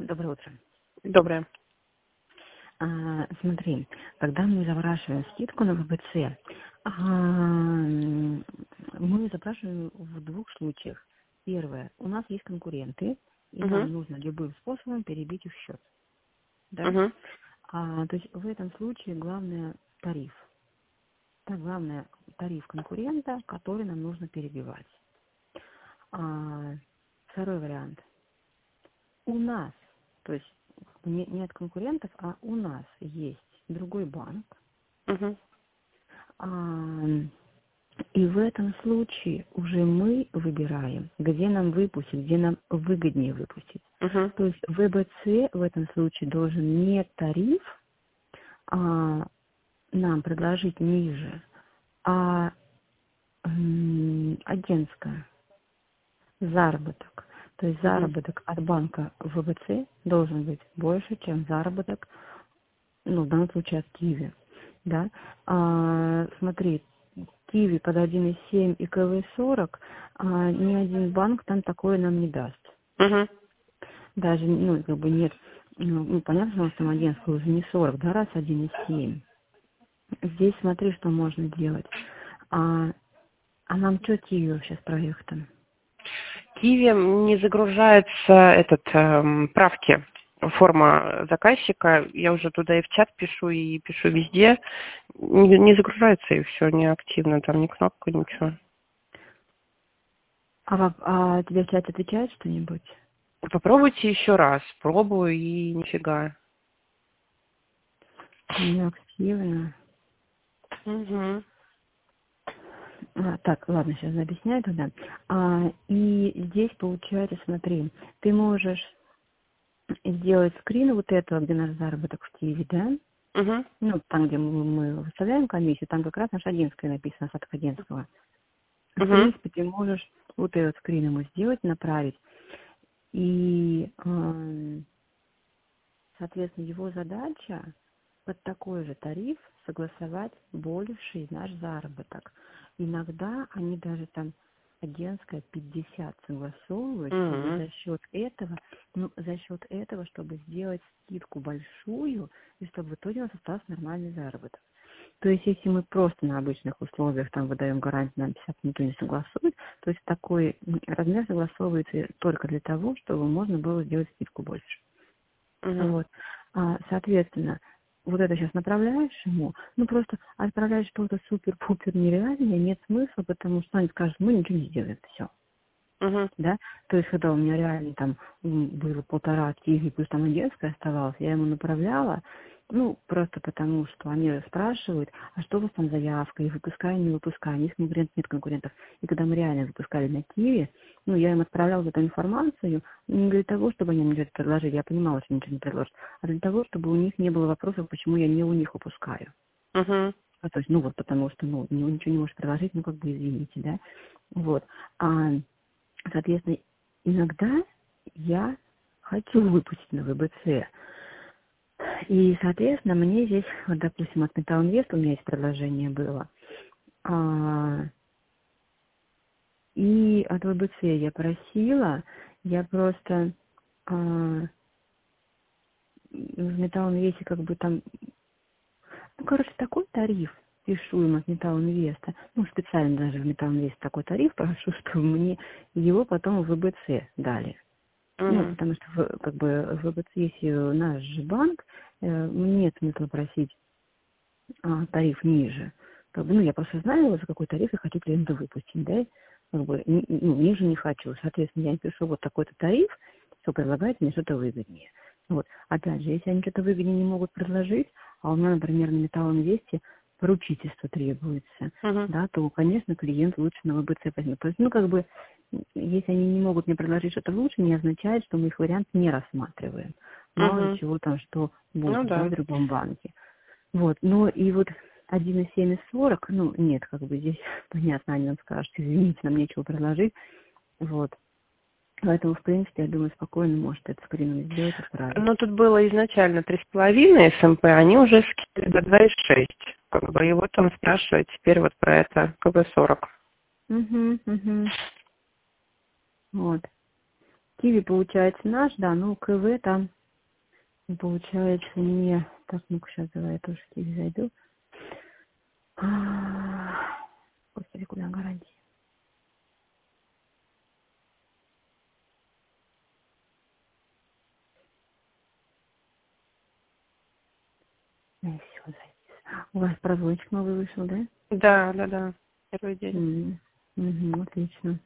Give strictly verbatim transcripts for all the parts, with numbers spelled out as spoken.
Доброе утро. Доброе. А, смотри, когда мы запрашиваем скидку на ВБЦ, а, мы запрашиваем в двух случаях. Первое, у нас есть конкуренты, и Угу. нам нужно любым способом перебить их счет. Да? Угу. А, то есть в этом случае главное тариф. Да, главное тариф конкурента, который нам нужно перебивать. А, второй вариант. У нас, то есть не, не от конкурентов, а у нас есть другой банк. Угу. А, и в этом случае уже мы выбираем, где нам выпустить, где нам выгоднее выпустить. Угу. То есть ВБЦ в этом случае должен не тариф а, нам предложить ниже, а м, агентская заработок. То есть Угу. заработок от банка ВБЦ должен быть больше, чем заработок, ну, в данном случае от Киви. Да? А, смотри, Киви под один и семь и КВ сорок, а, ни один банк там такое нам не даст. Угу. Даже, ну, как бы нет, ну, ну, понятно, что там агентство уже не сорок, да, раз один и семь. Здесь смотри, что можно делать. А, а нам что Киви вообще с проектом? Киви не загружается этот эм, правки, форма заказчика. Я уже туда и в чат пишу, и пишу везде. Не, не загружается, и все не активно. Там ни кнопка, ничего. А, во- а тебе в чате отвечает что-нибудь? Попробуйте еще раз. Пробую, и нифига. Неактивно. Угу. А, так, ладно, сейчас объясняю тогда. А, и здесь получается, смотри, ты можешь сделать скрин вот этого, где наш заработок в Киеве, да? Угу. Ну, там, где мы, мы выставляем комиссию, там как раз наша агентская написано, остаток агентского. В Угу. принципе, ты можешь вот этот скрин ему сделать, направить. И, эм, соответственно, его задача под такой же тариф согласовать больший наш заработок. Иногда они даже там агентская пятьдесят согласовывают, чтобы Угу. за счет этого, ну, за счет этого, чтобы сделать скидку большую, и чтобы в итоге у нас остался нормальный заработок. То есть, если мы просто на обычных условиях там выдаем гарантию на пятьдесят, никто не согласует, то есть такой м, размер согласовывается только для того, чтобы можно было сделать скидку больше. Угу. Вот. А, соответственно, вот это сейчас направляешь ему, ну просто отправляешь что-то супер-пупер нереальное, нет смысла, потому что они скажут, мы ничего не сделаем, все. Угу. Да? То есть, когда у меня реально там м, было полтора киви, плюс там агентская оставалась, я ему направляла, ну, просто потому, что они спрашивают, а что у вас там заявка, и выпускаем, не выпускаем, есть конкурентов, нет конкурентов. И когда мы реально выпускали на Киеве, ну, я им отправляла эту информацию не для того, чтобы они мне это предложили, я понимала, что ничего не предложат, а для того, чтобы у них не было вопросов, почему я не у них выпускаю. Угу. А, то есть, ну, вот потому что, ну, ну, ничего не можешь предложить, ну, как бы, извините, да. Вот. А, соответственно, иногда я хочу выпустить на ВБЦ. И, соответственно, мне здесь, вот, допустим, от Metal Invest у меня есть предложение было. А, и от ВБЦ я просила, я просто а, в Metal Invest как бы там, ну, короче, такой тариф пишу им от Metal Invest. Ну, специально даже в Metal Invest такой тариф прошу, чтобы мне его потом в ВБЦ дали. Ну, Угу. потому что, в- как бы, в ВБЦ, если наш же банк, э, мне нет смысла просить а, тариф ниже. Как бы, ну, я просто знаю, за какой тариф я хочу клиента выпустить, да, как бы, ни- ну, ниже не хочу. Соответственно, я напишу вот такой-то тариф, что предлагает мне что-то выгоднее. Вот. Опять же, если они что-то выгоднее не могут предложить, а у меня, например, на Металлинвесте поручительство требуется, Угу. да, то, конечно, клиент лучше на ВБЦ возьмет. То есть, ну, как бы, если они не могут мне предложить что-то лучше, не означает, что мы их вариант не рассматриваем. Мало ли Угу. чего там, что Ну будет, да, в да. другом банке. Вот, ну и вот один и семь и сорок, ну нет, как бы здесь понятно, они нам скажут, извините, нам нечего предложить, вот. Поэтому, в принципе, я думаю, спокойно может это скрин сделать, отправить. Ну, тут было изначально три с половиной СМП, они уже скинули до два и шесть. Как бы, и вот он спрашивает теперь вот про это КВ сорок. Угу, угу. Вот. Киви получается наш, да, ну КВ там И получается мне... Так, ну-ка, сейчас давай я тоже в Киви зайду. А, Господи, куда гарантия? Ну и все, зайди. У вас прозвончик новый вышел, да? Да, да, да. Первый день. М, Угу, отлично.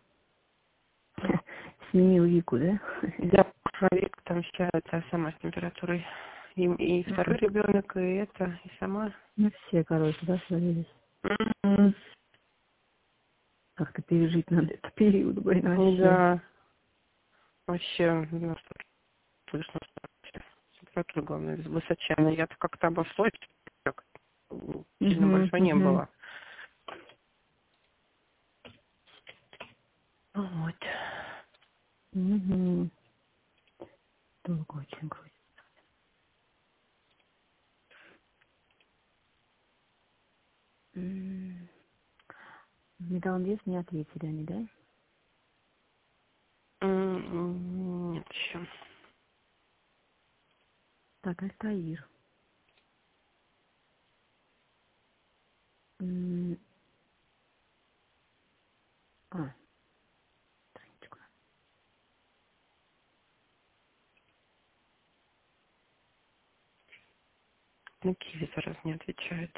Сменил Вику, да? Я человек, там сейчас та сама с температурой. И, и второй ребенок, и это, и сама. Ну, все, короче, да, свалились. Мгм. Как-то пережить надо этот период, блин, вообще. Да, вообще, ну, что слышно, что температура, главное, высоченная. Я-то как-то обошлось, так, м, сильно Угу, большой не угу, было. Вот. угу. Долго очень грустно. М, В металлом вес не ответили они, да? М, Нет еще. Так, Альтаир. М, А, страничку. На Киви зараз не отвечает.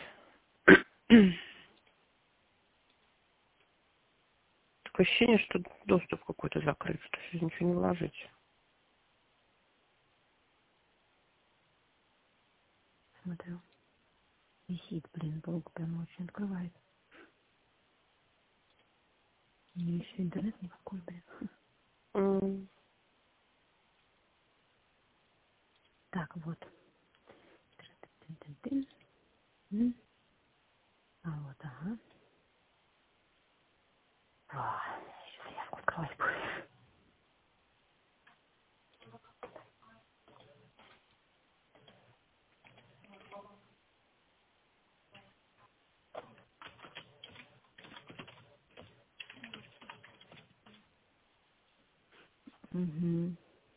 Такое ощущение, что доступ какой-то закрыт, что сейчас ничего не вложить. Смотрю. Висит, блин, долго прям очень открывает. У меня еще интернет никакой, блин. М, Так, вот. Тын-тын-тын. М, А вот, ага. А, сейчас заявку открывать будет. Угу.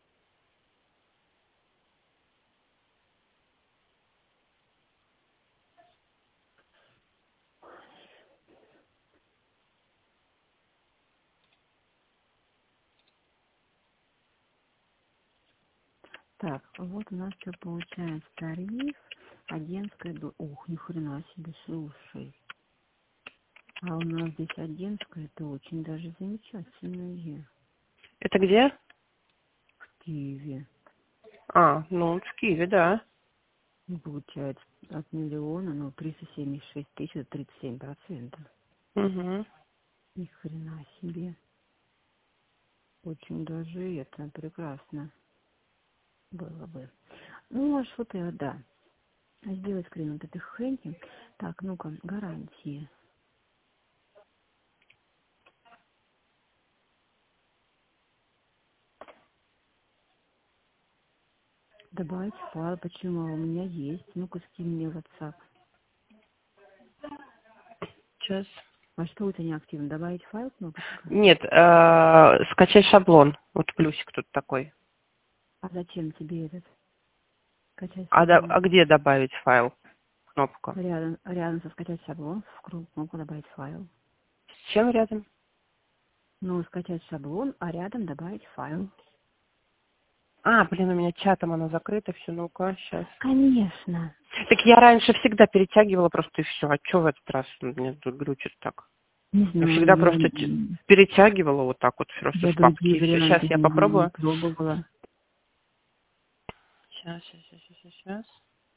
Так, вот у нас что получается. Тариф, агентская... до- Ух, ни хрена себе, слушай. А у нас здесь агентская, это очень даже замечательное. Это где? В Киеве. А, ну, в Киеве, да. Ну, получается, от миллиона, ну, триста семьдесят шесть тысяч, это тридцать семь процентов. Угу. Ни хрена себе. Очень даже это прекрасно было бы. Ну, может, вот и да. Сделать скрин вот этой хрени. Так, ну-ка, гарантии. Добавить файл, почему а у меня есть. Ну-ка, скинь мне в WhatsApp. Сейчас. А что у тебя не активно? Добавить файл, кнопочка? Нет, э, скачать шаблон. Вот плюсик тут такой. А зачем тебе этот? Скачать А, до- шаблон. а где добавить файл? Кнопка. Рядом, рядом со скачать шаблон, в круг кнопку добавить файл. С чем рядом? Ну, скачать шаблон, а рядом добавить файл. А, блин, у меня чатом оно закрыто, все, ну-ка, сейчас. Конечно. Так я раньше всегда перетягивала просто и все. А что в этот раз мне тут глючит так? Не Я знаю, всегда я, просто т- перетягивала вот так вот просто я с папки другие и все. Сейчас варианты я не, не попробую. пробовала. Сейчас, сейчас, сейчас, сейчас, сейчас.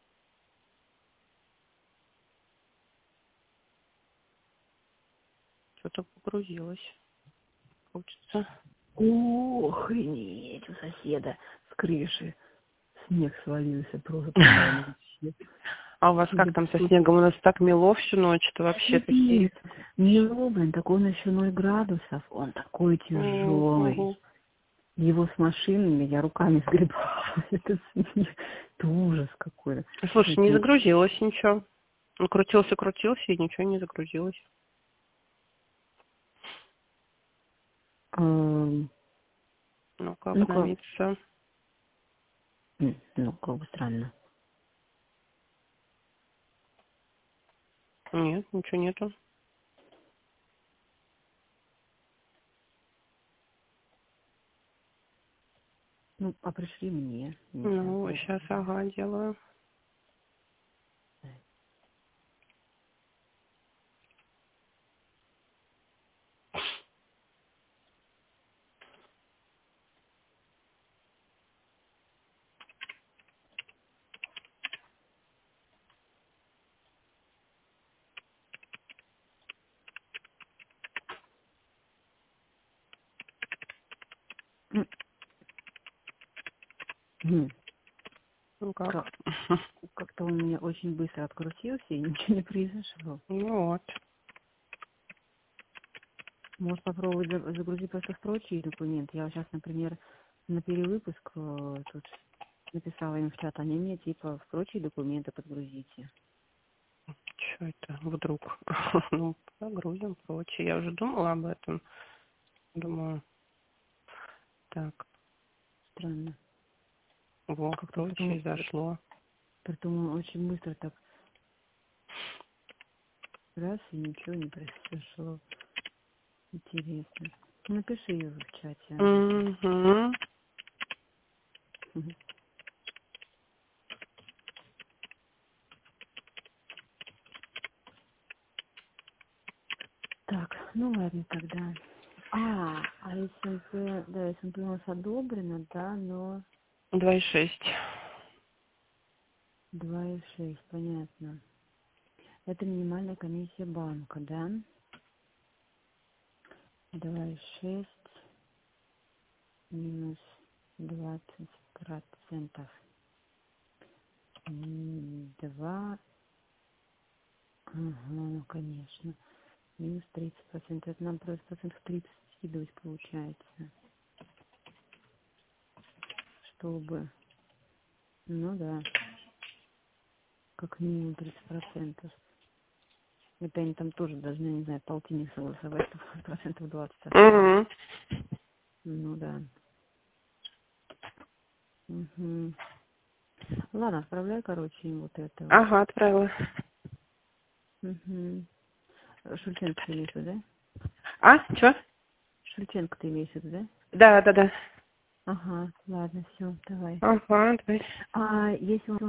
Что-то погрузилось. Хочется. Ох, охренеть, у соседа с крыши снег свалился просто, по-моему, вообще. А у вас Я как там со снегом? У нас так мело всю ночь, что вообще такие... Капец. Не блин, так он еще ноль градусов, он такой М, тяжелый. мгм. Его с машинами я руками сгребала. Это снег. Это ужас какой-то. Слушай, не Это, загрузилось ничего. Он крутился, крутился, и ничего не загрузилось. эм, Ну-ка, ну-ка, обновиться. М, Ну, как бы странно. Нет, ничего нету. Ну, а пришли мне. Не знаю, Ну, плохо. сейчас, ага, делаю. М, м, Ну как? Как- Как-то он у меня очень быстро открутился, и ничего не произошло. Ну вот. Может попробовать за- загрузить просто в прочие документы. Я сейчас, например, на перевыпуск э, тут написала им в чат, они мне типа в прочие документы подгрузите. Что это вдруг? Ну, загрузим прочее. Я уже думала об этом. Думаю, так, Странно. во, Как-то прочее потом, зашло. притом очень быстро так раз, и ничего не произошло. Интересно. Напиши ее в чате, Андрюша. Угу. Мгм. Так, ну ладно тогда. А, а СНП, да, СНП у нас одобрено, да, но два и шесть. два и шесть, понятно. Это минимальная комиссия банка, да? два и шесть минус двадцать процентов. два, ага, ну конечно. Минус тридцать процентов. Это нам просто процентов тридцать скидывать получается. Чтобы, ну да, как минимум тридцать процентов. Это они там тоже должны, не знаю, полтинник согласовать, чтобы процентов двадцать осталось. Угу. Ну да. Угу. Ладно, отправляй, короче, им вот это вот. Ага, отправила. Угу. Шульченко ты имеешь в виду, да? А, что? Шульченко ты имеешь в виду, да? Да, да, да. Ага, ладно, все, давай. Ага, давай. А если он